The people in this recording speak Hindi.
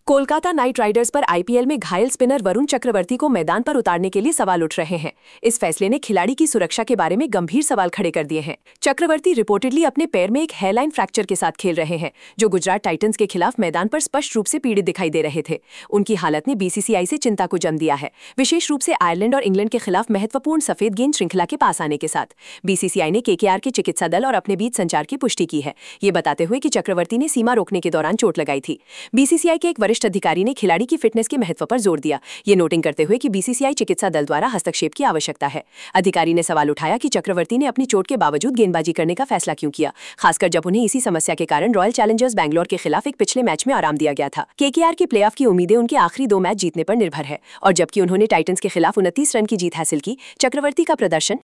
कोलकाता नाइट राइडर्स पर आईपीएल में घायल स्पिनर वरुण चक्रवर्ती को मैदान पर उतारने के लिए सवाल उठ रहे हैं। इस फैसले ने खिलाड़ी की सुरक्षा के बारे में गंभीर सवाल खड़े कर दिए हैं। चक्रवर्ती रिपोर्टेडली अपने पैर में एक हेयरलाइन फ्रैक्चर के साथ खेल रहे हैं, जो गुजरात टाइटंस के खिलाफ मैदान पर स्पष्ट रूप से पीड़ित दिखाई दे रहे थे। उनकी हालत ने बीसीसीआई से चिंता को जन्म दिया है, विशेष रूप से आयरलैंड और इंग्लैंड के खिलाफ महत्वपूर्ण सफेद गेंद श्रृंखला के पास आने के साथ। बीसीसीआई ने केकेआर के चिकित्सा दल और अपने बीच संचार की पुष्टि की है, ये बताते हुए कि चक्रवर्ती ने सीमा रोकने के दौरान चोट लगाई थी। बीसीसीआई के एक वरिष्ठ अधिकारी ने खिलाड़ी की फिटनेस के महत्व पर जोर दिया, ये नोटिंग करते हुए कि बीसीसीआई चिकित्सा दल द्वारा हस्तक्षेप की आवश्यकता है। अधिकारी ने सवाल उठाया कि चक्रवर्ती ने अपनी चोट के बावजूद गेंदबाजी करने का फैसला क्यों किया, खासकर जब उन्हें इसी समस्या के कारण रॉयल चैलेंजर्स बैंगलोर के खिलाफ एक पिछले मैच में आराम दिया गया था। केकेआर की प्लेऑफ की उम्मीदें उनके आखिरी 2 मैच जीतने पर निर्भर है, और जबकि उन्होंने टाइटंस के खिलाफ 29 रन की जीत हासिल की, चक्रवर्ती का प्रदर्शन